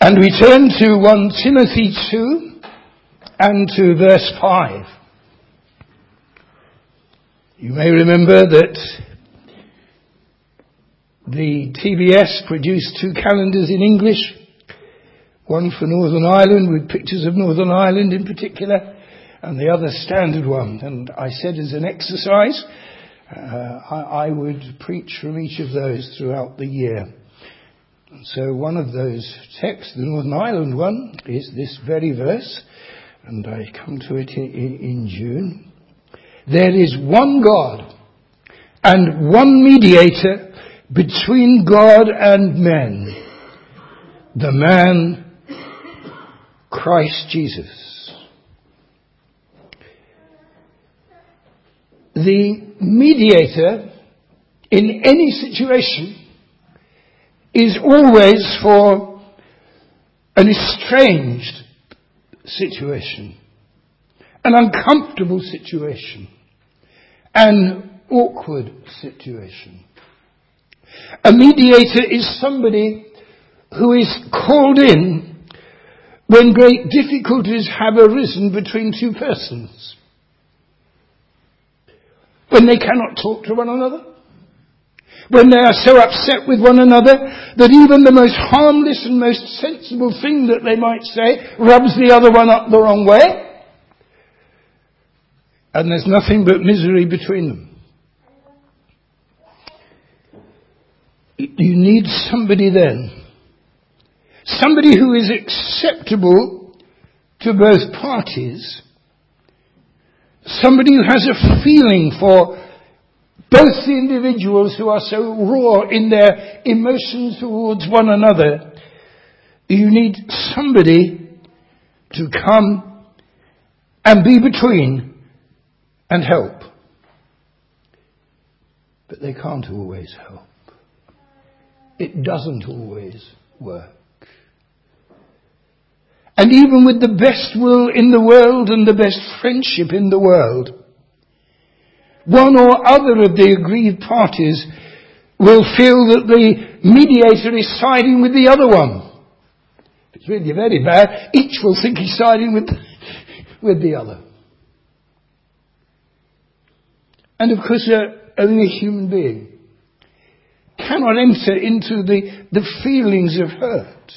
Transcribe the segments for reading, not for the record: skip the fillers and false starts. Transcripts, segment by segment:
And we turn to 1 Timothy 2 and to verse 5. You may remember that the TBS produced 2 calendars in English, one for Northern Ireland with pictures of Northern Ireland in particular, and the other standard one. And I said as an exercise, I would preach from each of those throughout the year. So one of those texts, the Northern Ireland one, is this very verse, and I come to it in June. There is one God and one mediator between God and men, the man Christ Jesus. The mediator in any situation is always for an estranged situation, an uncomfortable situation, an awkward situation. A mediator is somebody who is called in when great difficulties have arisen between 2 persons, when they cannot talk to one another, when they are so upset with one another that even the most harmless and most sensible thing that they might say rubs the other one up the wrong way, and there's nothing but misery between them. You need somebody then, somebody who is acceptable to both parties, somebody who has a feeling for both the individuals who are so raw in their emotions towards one another. You need somebody to come and be between and help. But they can't always help. It doesn't always work. And even with the best will in the world and the best friendship in the world, one or other of the aggrieved parties will feel that the mediator is siding with the other one. If it's really very bad, each will think he's siding with the other. And of course, only a human being cannot enter into the feelings of hurt.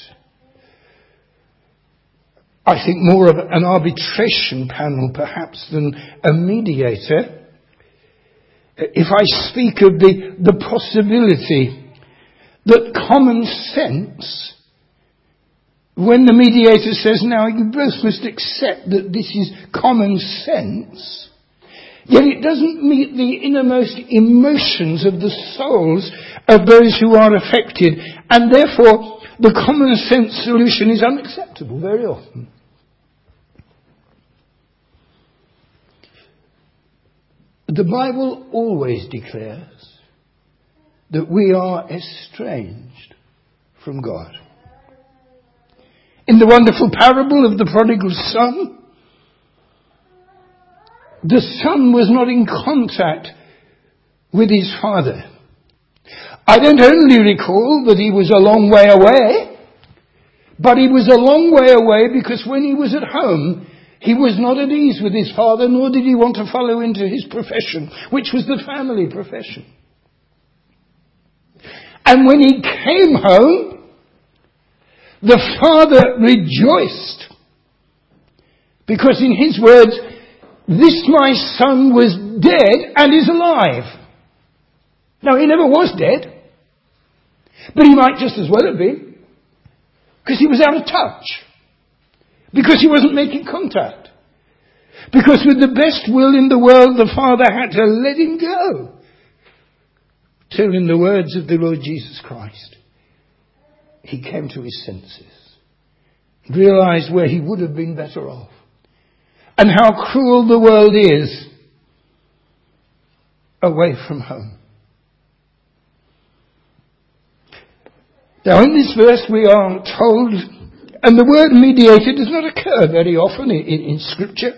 I think more of an arbitration panel perhaps than a mediator. If I speak of the possibility that common sense, when the mediator says, now you both must accept that this is common sense, yet it doesn't meet the innermost emotions of the souls of those who are affected, and therefore the common sense solution is unacceptable very often. The Bible always declares that we are estranged from God. In the wonderful parable of the prodigal son, the son was not in contact with his father. I don't only recall that he was a long way away, but he was a long way away because when he was at home, he was not at ease with his father, nor did he want to follow into his profession, which was the family profession. And when he came home, the father rejoiced, because in his words, this my son was dead and is alive. Now, he never was dead, but he might just as well have been, because he was out of touch. Because he wasn't making contact. Because with the best will in the world, the father had to let him go. Till, in the words of the Lord Jesus Christ, he came to his senses. Realized where he would have been better off. And how cruel the world is away from home. Now in this verse we are told, and the word mediator does not occur very often in Scripture.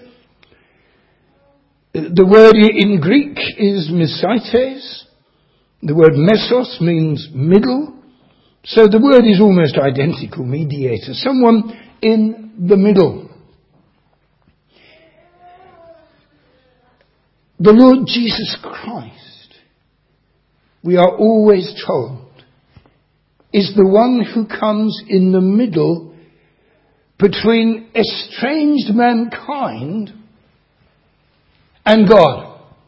The word in Greek is mesites. The word mesos means middle. So the word is almost identical, mediator, someone in the middle. The Lord Jesus Christ, we are always told, is the one who comes in the middle between estranged mankind and God.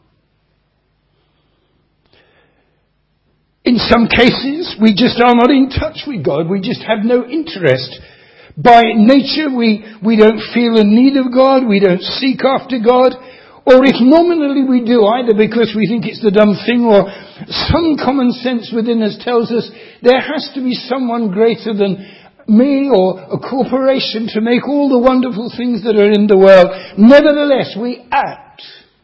In some cases, we just are not in touch with God. We just have no interest. By nature, we don't feel a need of God. We don't seek after God. Or if nominally we do, either because we think it's the dumb thing or some common sense within us tells us there has to be someone greater than me or a corporation to make all the wonderful things that are in the world. Nevertheless, we act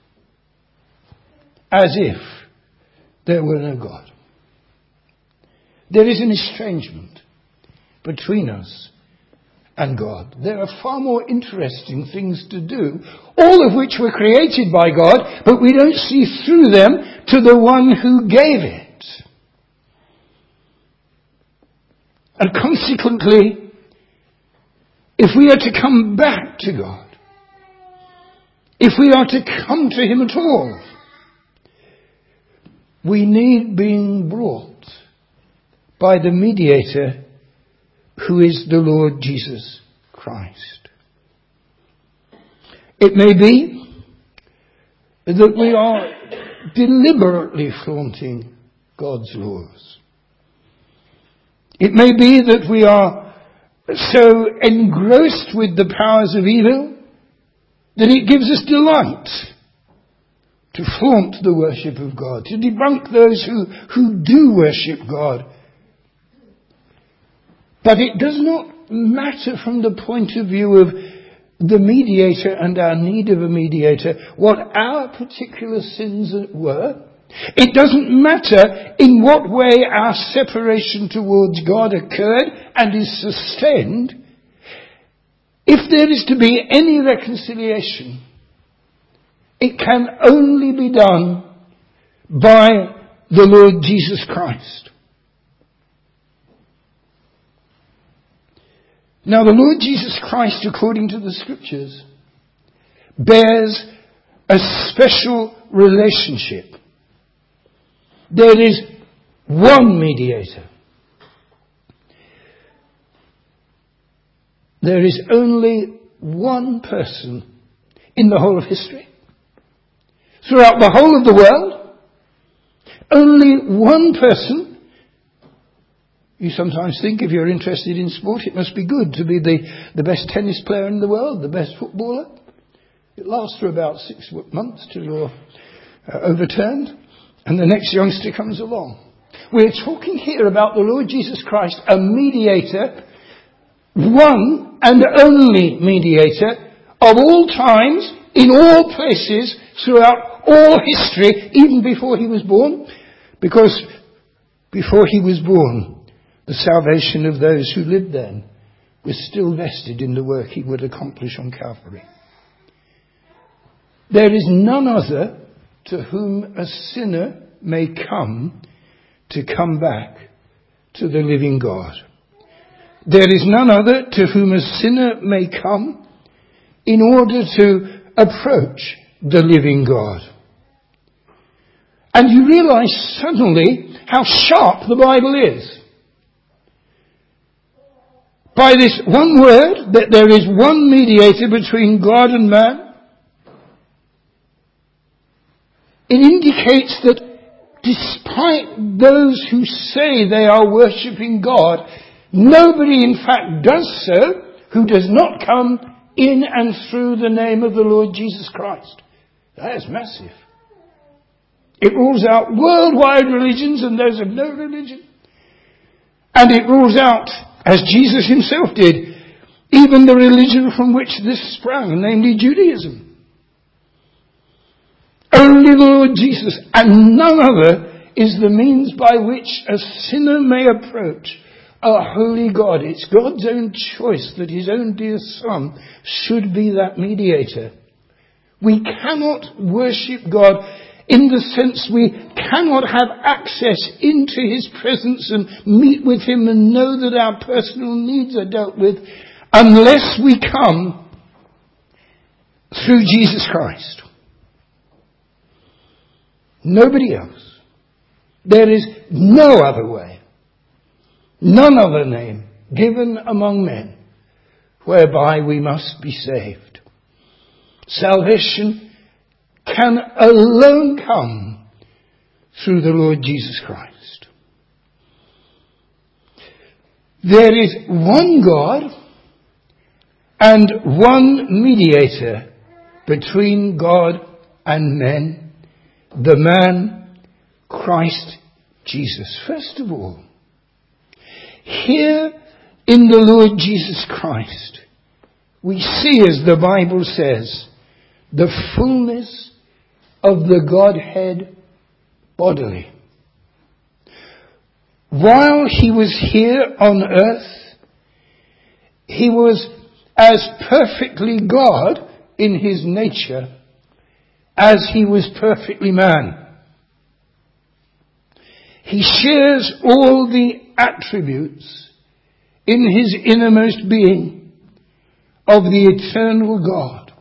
as if there were no God. There is an estrangement between us and God. There are far more interesting things to do, all of which were created by God, but we don't see through them to the one who gave it. And consequently, if we are to come back to God, if we are to come to Him at all, we need being brought by the mediator who is the Lord Jesus Christ. It may be that we are deliberately flaunting God's laws. It may be that we are so engrossed with the powers of evil that it gives us delight to flaunt the worship of God, to debunk those who do worship God. But it does not matter from the point of view of the mediator and our need of a mediator what our particular sins were. It doesn't matter in what way our separation towards God occurred and is sustained. If there is to be any reconciliation, it can only be done by the Lord Jesus Christ. Now, the Lord Jesus Christ, according to the Scriptures, bears a special relationship. There is one mediator. There is only one person in the whole of history. Throughout the whole of the world, only one person. You sometimes think if you're interested in sport, it must be good to be the best tennis player in the world, the best footballer. It lasts for about 6 months till you're overturned and the next youngster comes along. We're talking here about the Lord Jesus Christ, a mediator, one and only mediator of all times, in all places, throughout all history, even before he was born, because before he was born, the salvation of those who lived then was still vested in the work he would accomplish on Calvary. There is none other to whom a sinner may come to come back to the living God. There is none other to whom a sinner may come in order to approach the living God. And you realize suddenly how sharp the Bible is. By this one word, that there is one mediator between God and man, it indicates that despite those who say they are worshipping God, nobody in fact does so who does not come in and through the name of the Lord Jesus Christ. That is massive. It rules out worldwide religions and those of no religion. And it rules out, as Jesus himself did, even the religion from which this sprang, namely Judaism. Only the Lord Jesus and none other is the means by which a sinner may approach a holy God. It's God's own choice that his own dear Son should be that mediator. We cannot worship God in the sense we cannot have access into his presence and meet with him and know that our personal needs are dealt with unless we come through Jesus Christ. Nobody else. There is no other way, none other name given among men whereby we must be saved. Salvation can alone come through the Lord Jesus Christ. There is one God and one mediator between God and men, the man Christ Jesus. First of all, here in the Lord Jesus Christ, we see, as the Bible says, the fullness of the Godhead bodily. While he was here on earth, he was as perfectly God in his nature as he was perfectly man. He shares all the attributes in his innermost being of the eternal God.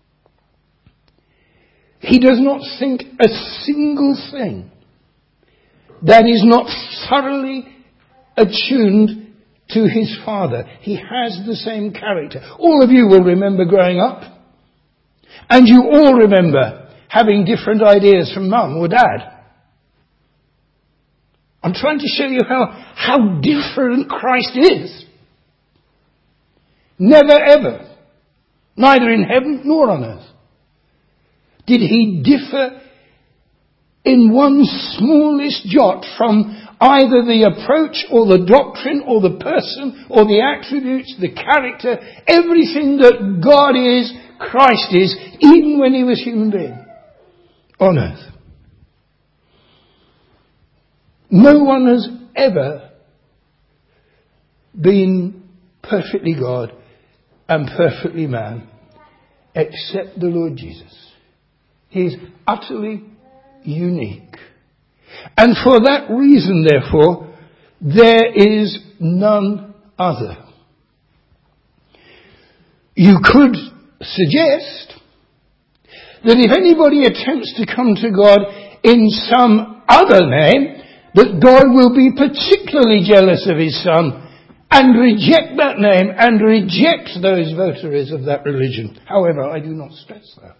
He does not think a single thing that is not thoroughly attuned to his Father. He has the same character. All of you will remember growing up, and you all remember having different ideas from mum or dad. I'm trying to show you how different Christ is. Never ever, neither in heaven nor on earth, did he differ in one smallest jot from either the approach or the doctrine or the person or the attributes, the character, everything that God is, Christ is, even when he was human being on earth. No one has ever been perfectly God and perfectly man except the Lord Jesus. He is utterly unique. And for that reason, therefore, there is none other. You could suggest that if anybody attempts to come to God in some other name, that God will be particularly jealous of his Son and reject that name and reject those votaries of that religion. However, I do not stress that.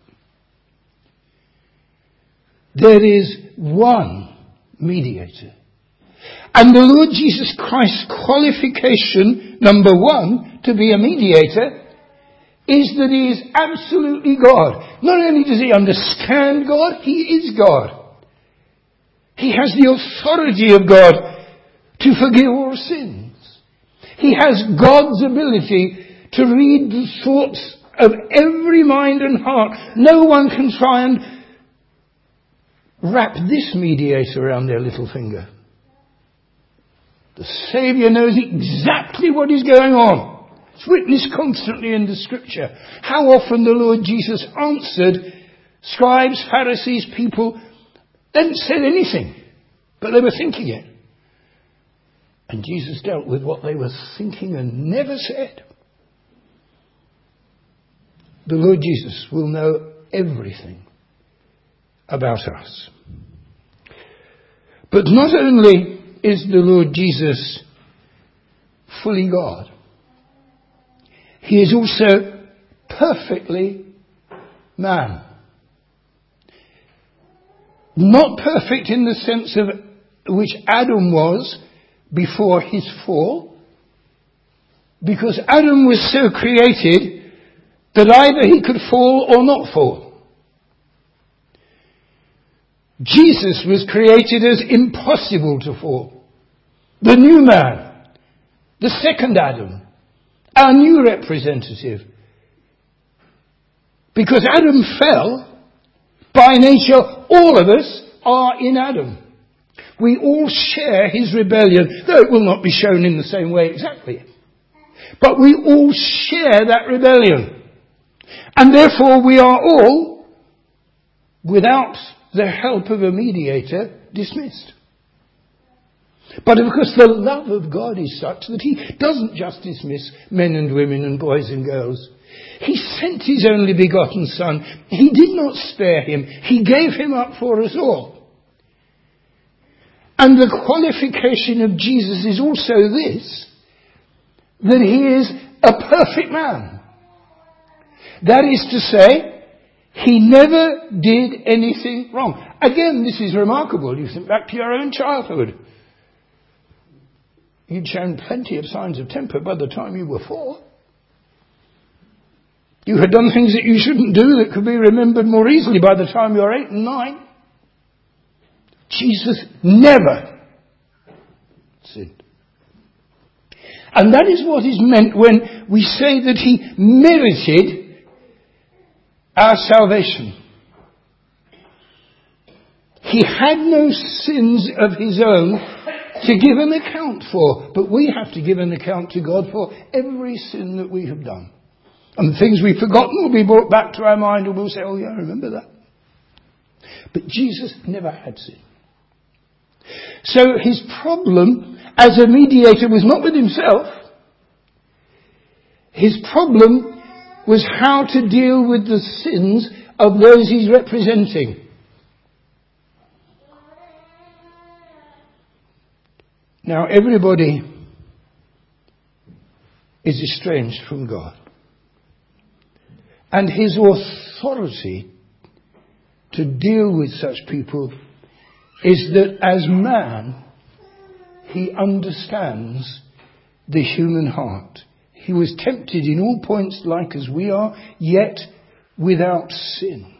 There is one mediator. And the Lord Jesus Christ's qualification, number one, to be a mediator, is that he is absolutely God. Not only does he understand God, he is God. He has the authority of God to forgive all sins. He has God's ability to read the thoughts of every mind and heart. No one can try and wrap this mediator around their little finger. The Saviour knows exactly what is going on. It's witnessed constantly in the Scripture. How often the Lord Jesus answered scribes, Pharisees, people. They hadn't said anything, but they were thinking it. And Jesus dealt with what they were thinking and never said. The Lord Jesus will know everything about us. But not only is the Lord Jesus fully God, he is also perfectly man. Not perfect in the sense of which Adam was before his fall, because Adam was so created that either he could fall or not fall. Jesus was created as impossible to fall. The new man, the second Adam, our new representative. Because Adam fell, by nature, all of us are in Adam. We all share his rebellion, though it will not be shown in the same way exactly. But we all share that rebellion. And therefore we are all, without the help of a mediator, dismissed. But of course the love of God is such that he doesn't just dismiss men and women and boys and girls. He sent his only begotten Son. He did not spare him. He gave him up for us all. And the qualification of Jesus is also this, that he is a perfect man. That is to say, he never did anything wrong. Again, this is remarkable. You think back to your own childhood. You'd shown plenty of signs of temper by the time you were 4. You had done things that you shouldn't do that could be remembered more easily by the time you were 8 and 9. Jesus never sinned. And that is what is meant when we say that he merited our salvation. He had no sins of his own to give an account for, but we have to give an account to God for every sin that we have done. And the things we've forgotten will be brought back to our mind and we'll say, oh yeah, I remember that. But Jesus never had sin. So his problem as a mediator was not with himself. His problem was how to deal with the sins of those he's representing. Now everybody is estranged from God. And his authority to deal with such people is that as man, he understands the human heart. He was tempted in all points like as we are, yet without sin.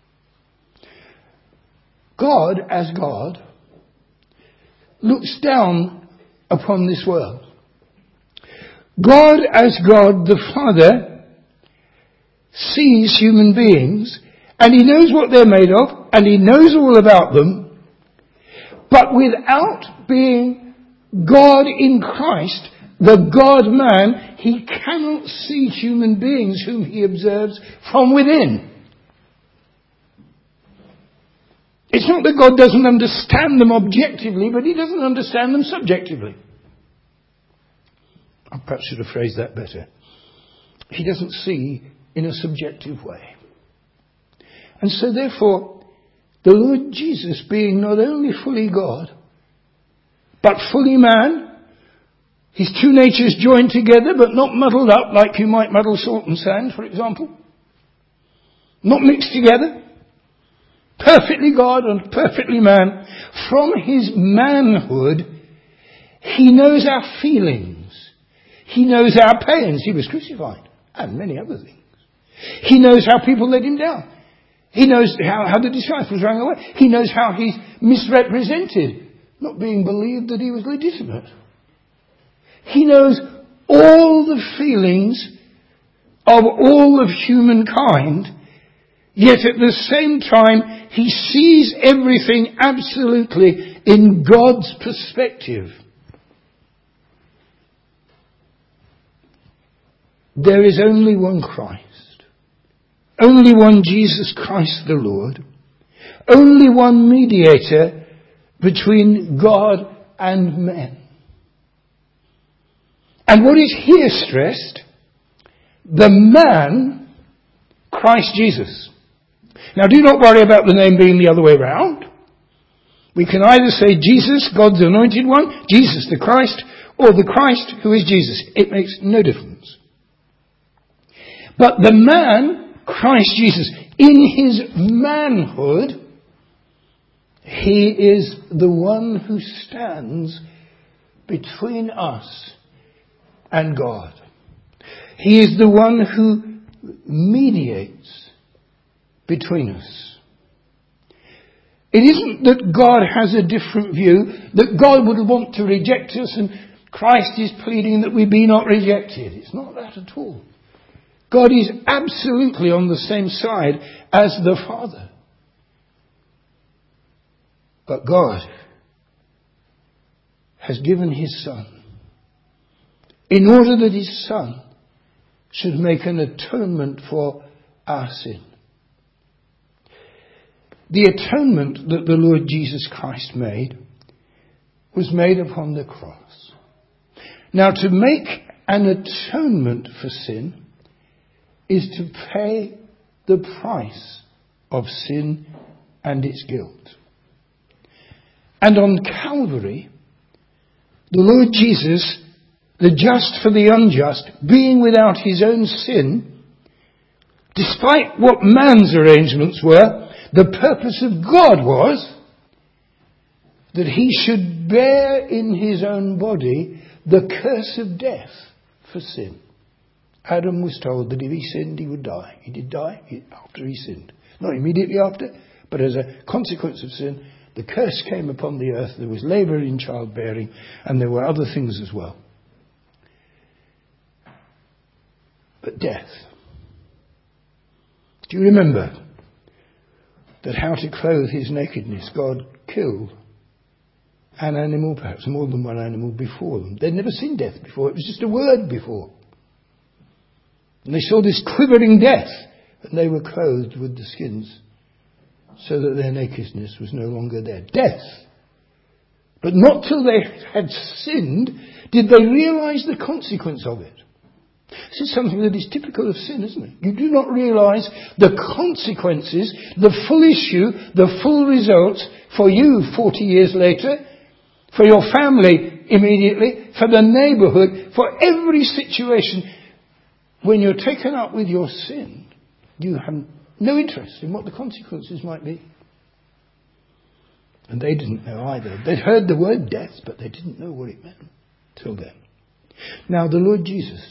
God, as God, looks down upon this world. God, as God, the Father, sees human beings, and he knows what they're made of, and he knows all about them, but without being God in Christ, the God-man, he cannot see human beings whom he observes from within. It's not that God doesn't understand them objectively, but he doesn't understand them subjectively. I perhaps should have phrased that better. He doesn't see in a subjective way. And so therefore, the Lord Jesus, being not only fully God, but fully man, his two natures joined together, but not muddled up like you might muddle salt and sand, for example. Not mixed together. Perfectly God and perfectly man. From his manhood, he knows our feelings. He knows our pains. He was crucified. And many other things. He knows how people let him down. He knows how the disciples ran away. He knows how he's misrepresented, not being believed that he was legitimate. He knows all the feelings of all of humankind, yet at the same time he sees everything absolutely in God's perspective. There is only one Christ. Only one Jesus Christ the Lord. Only one mediator between God and men. And what is here stressed? The man, Christ Jesus. Now do not worry about the name being the other way round. We can either say Jesus, God's anointed one, Jesus the Christ, or the Christ who is Jesus. It makes no difference. But the man, Christ Jesus, in his manhood, he is the one who stands between us and God. He is the one who mediates between us. It isn't that God has a different view, that God would want to reject us and Christ is pleading that we be not rejected. It's not that at all. God is absolutely on the same side as the Father. But God has given his Son in order that his Son should make an atonement for our sin. the atonement that the Lord Jesus Christ made was made upon the cross. Now, to make an atonement for sin is to pay the price of sin and its guilt. And on Calvary, the Lord Jesus, the just for the unjust, being without his own sin, despite what man's arrangements were, the purpose of God was that he should bear in his own body the curse of death for sin. Adam was told that if he sinned, he would die. He did die after he sinned. Not immediately after, but as a consequence of sin, the curse came upon the earth. There was labour in childbearing, and there were other things as well. But death. Do you remember that how to clothe his nakedness, God killed an animal, perhaps more than one animal before them. They'd never seen death before. It was just a word before. And they saw this quivering death, and they were clothed with the skins so that their nakedness was no longer there. Death. But not till they had sinned did they realise the consequence of it. This is something that is typical of sin, isn't it? You do not realise the consequences, the full issue, the full results for you 40 years later, for your family immediately, for the neighbourhood, for every situation. When you're taken up with your sin, you have no interest in what the consequences might be. And they didn't know either. They'd heard the word death, but they didn't know what it meant till then. Now the Lord Jesus,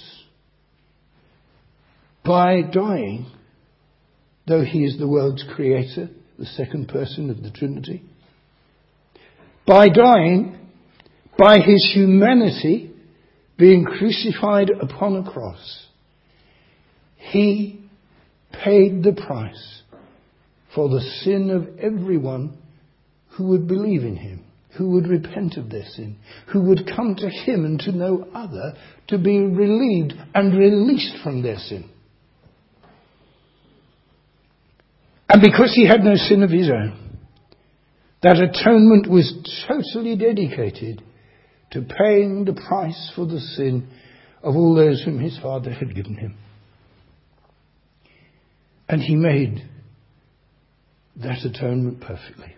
by dying, though he is the world's creator, the second person of the Trinity, by dying, by his humanity being crucified upon a cross, he paid the price for the sin of everyone who would believe in him, who would repent of their sin, who would come to him and to no other to be relieved and released from their sin. And because he had no sin of his own, that atonement was totally dedicated to paying the price for the sin of all those whom his Father had given him. And he made that atonement perfectly.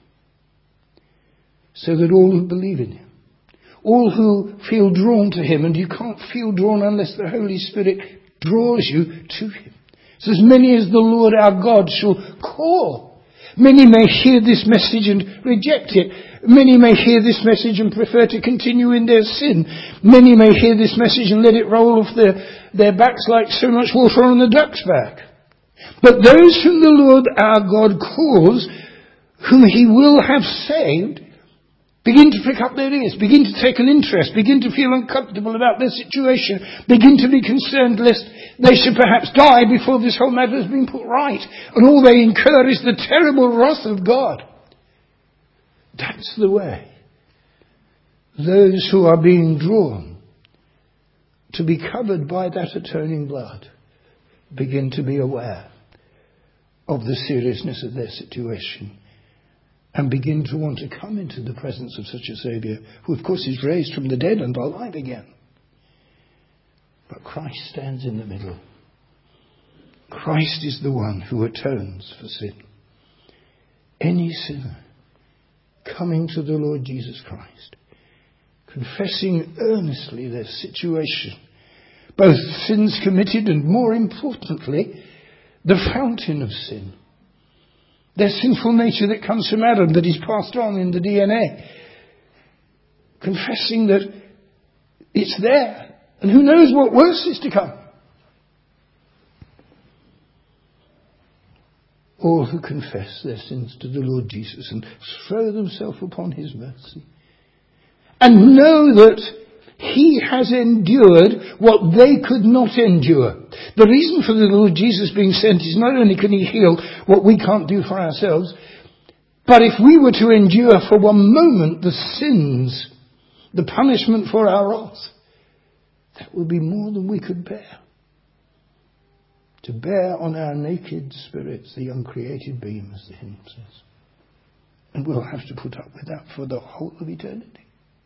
So that all who believe in him, all who feel drawn to him, and you can't feel drawn unless the Holy Spirit draws you to him. So as many as the Lord our God shall call. Many may hear this message and reject it. Many may hear this message and prefer to continue in their sin. Many may hear this message and let it roll off their backs like so much water on the duck's back. But those whom the Lord our God calls, whom he will have saved, begin to prick up their ears, begin to take an interest, begin to feel uncomfortable about their situation, begin to be concerned lest they should perhaps die before this whole matter has been put right, and all they incur is the terrible wrath of God. That's the way those who are being drawn to be covered by that atoning blood begin to be aware of the seriousness of their situation and begin to want to come into the presence of such a Saviour, who of course is raised from the dead and alive again. But Christ stands in the middle. Christ is the one who atones for sin. Any sinner coming to the Lord Jesus Christ, confessing earnestly their situation, both sins committed and, more importantly, the fountain of sin, their sinful nature that comes from Adam, that is passed on in the DNA, confessing that it's there, and who knows what worse is to come. All who confess their sins to the Lord Jesus and throw themselves upon his mercy and know that he has endured what they could not endure. The reason for the Lord Jesus being sent is not only can he heal what we can't do for ourselves, but if we were to endure for one moment the sins, the punishment for our wrath, that would be more than we could bear. To bear on our naked spirits the uncreated beam, as the hymn says. And we'll have to put up with that for the whole of eternity.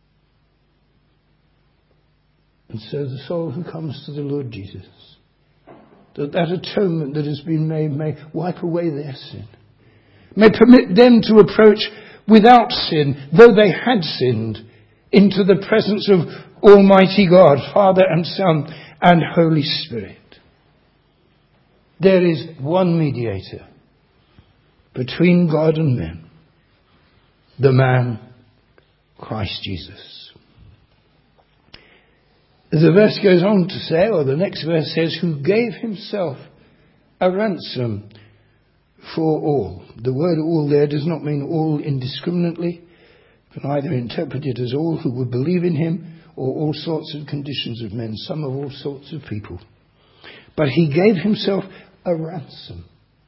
And so the soul who comes to the Lord Jesus, that atonement that has been made may wipe away their sin, may permit them to approach without sin, though they had sinned, into the presence of Almighty God, Father and Son and Holy Spirit. There is one mediator between God and men, the man Christ Jesus. The verse goes on to say, or the next verse says, who gave himself a ransom for all. The word all there does not mean all indiscriminately. You can either interpret it as all who would believe in him, or all sorts of conditions of men, some of all sorts of people. But he gave himself a ransom.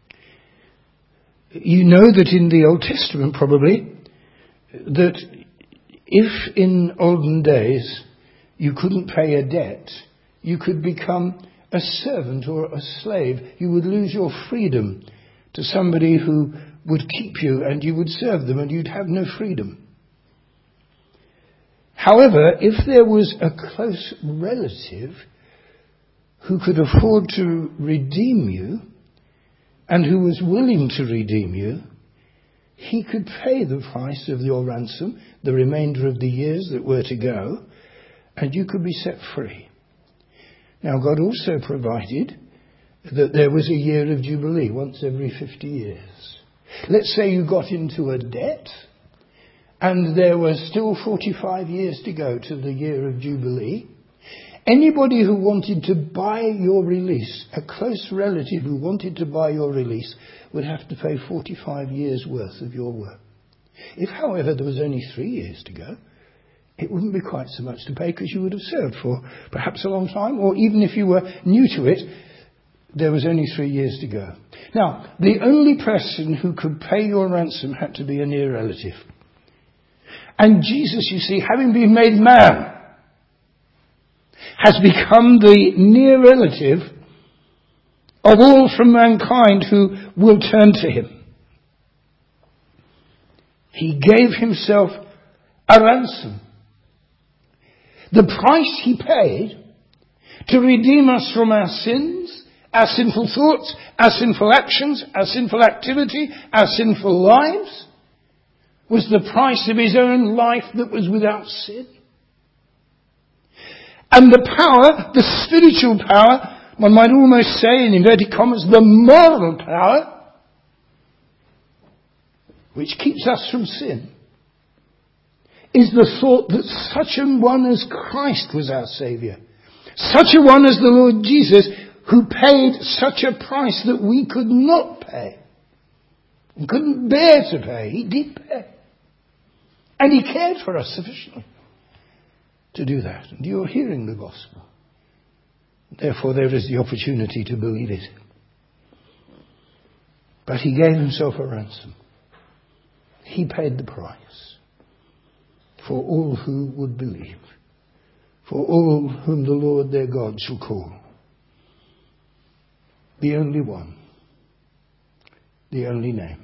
You know that in the Old Testament probably, that if in olden days you couldn't pay a debt, you could become a servant or a slave. You would lose your freedom to somebody who would keep you, and you would serve them and you'd have no freedom. However, if there was a close relative who could afford to redeem you and who was willing to redeem you, he could pay the price of your ransom, the remainder of the years that were to go, and you could be set free. Now, God also provided that there was a year of Jubilee once every 50 years. Let's say you got into a debt and there were still 45 years to go to the year of Jubilee. Anybody who wanted to buy your release, a close relative who wanted to buy your release, would have to pay 45 years worth of your work. If, however, there was only 3 years to go, it wouldn't be quite so much to pay, because you would have served for perhaps a long time, or even if you were new to it, there was only 3 years to go. Now, the only person who could pay your ransom had to be a near relative. And Jesus, you see, having been made man, has become the near relative of all from mankind who will turn to him. He gave himself a ransom. The price he paid to redeem us from our sins, our sinful thoughts, our sinful actions, our sinful activity, our sinful lives, was the price of his own life that was without sin. And the power, the spiritual power, one might almost say in inverted commas, the moral power, which keeps us from sin, is the thought that such a one as Christ was our Saviour. Such a one as the Lord Jesus, who paid such a price that we could not pay. And couldn't bear to pay. He did pay. And he cared for us sufficiently to do that. And you're hearing the gospel. Therefore there is the opportunity to believe it. But he gave himself a ransom. He paid the price for all who would believe, for all whom the Lord their God shall call. The only one, the only name.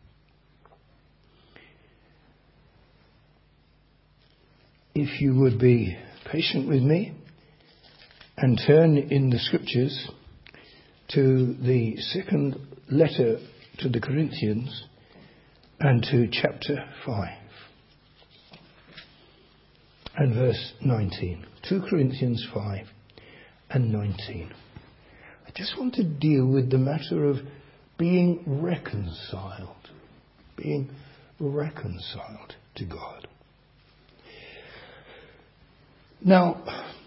If you would be patient with me and turn in the scriptures to the second letter to the Corinthians and to chapter 5 and verse 19. 2 Corinthians 5 and 19. I just want to deal with the matter of being reconciled. Being reconciled to God. Now,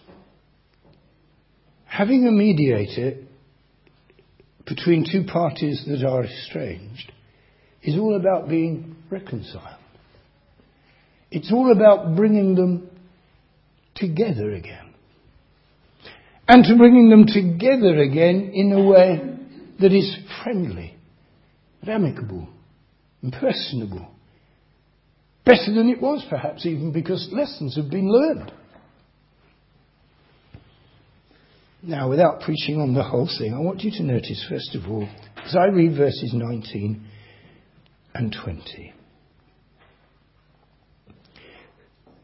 having a mediator between two parties that are estranged is all about being reconciled. It's all about bringing them together again. And to bringing them together again in a way that is friendly, and amicable, and personable. Better than it was, perhaps, even because lessons have been learned. Now, without preaching on the whole thing, I want you to notice, first of all, as I read verses 19 and 20.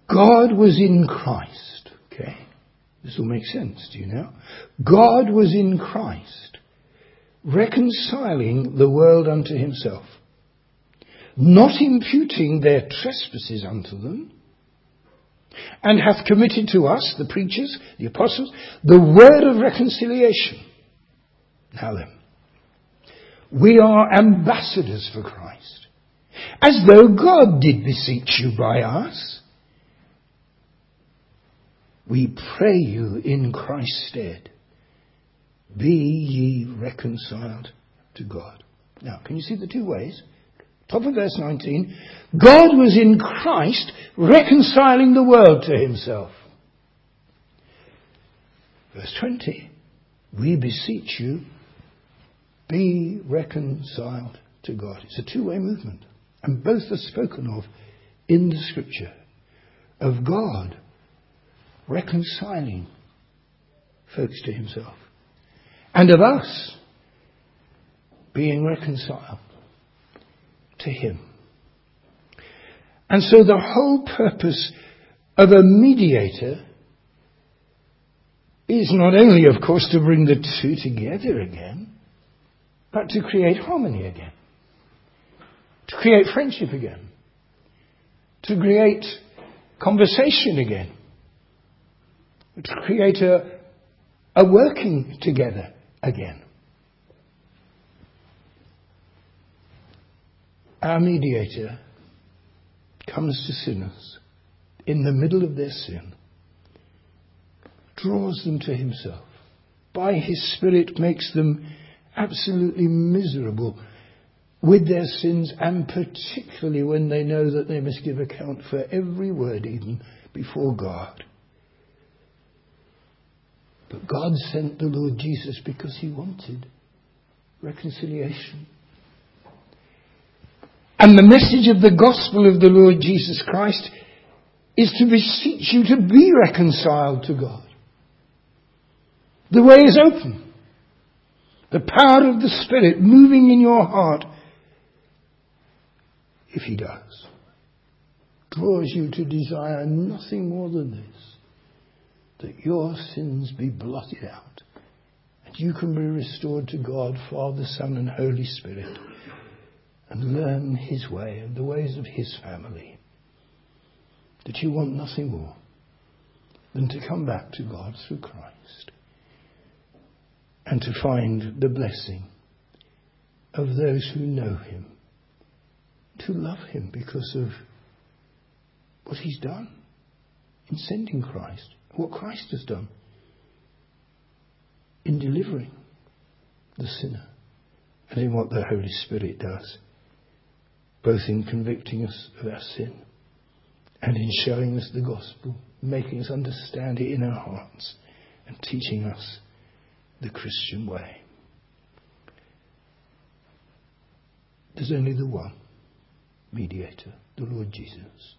God was in Christ. Okay. This will make sense to you now. God was in Christ, reconciling the world unto himself, not imputing their trespasses unto them, and hath committed to us, the preachers, the apostles, the word of reconciliation. Now then, we are ambassadors for Christ, as though God did beseech you by us. We pray you in Christ's stead, be ye reconciled to God. Now, can you see the two ways? Top of verse 19, God was in Christ reconciling the world to himself. Verse 20, we beseech you, be reconciled to God. It's a two-way movement. And both are spoken of in the scripture. Of God reconciling folks to himself. And of us being reconciled to him. And so the whole purpose of a mediator is not only, of course, to bring the two together again, but to create harmony again, to create friendship again, to create conversation again, to create a working together again. Our mediator comes to sinners in the middle of their sin, draws them to himself, by his Spirit makes them absolutely miserable with their sins, and particularly when they know that they must give account for every word even before God. But God sent the Lord Jesus because he wanted reconciliation. And the message of the gospel of the Lord Jesus Christ is to beseech you to be reconciled to God. The way is open. The power of the Spirit moving in your heart, if he does, draws you to desire nothing more than this, that your sins be blotted out, and you can be restored to God, Father, Son, and Holy Spirit, and learn his way and the ways of his family. That you want nothing more than to come back to God through Christ and to find the blessing of those who know him, to love him because of what he's done in sending Christ, what Christ has done in delivering the sinner, and in what the Holy Spirit does, both in convicting us of our sin and in showing us the gospel, making us understand it in our hearts and teaching us the Christian way. There's only the one mediator, the Lord Jesus.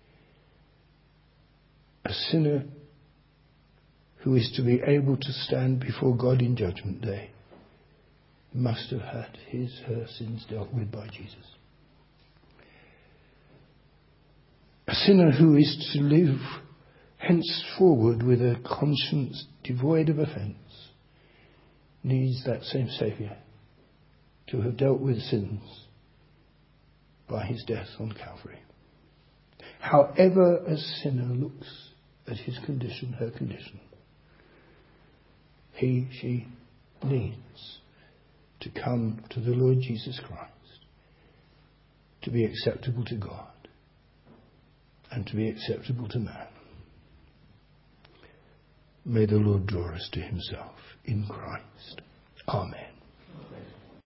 A sinner who is to be able to stand before God in Judgment Day must have had her sins dealt with by Jesus. A sinner who is to live henceforward with a conscience devoid of offence needs that same Saviour to have dealt with sins by his death on Calvary. However a sinner looks at his condition, her condition, she needs to come to the Lord Jesus Christ to be acceptable to God and to be acceptable to man. May the Lord draw us to himself in Christ. Amen.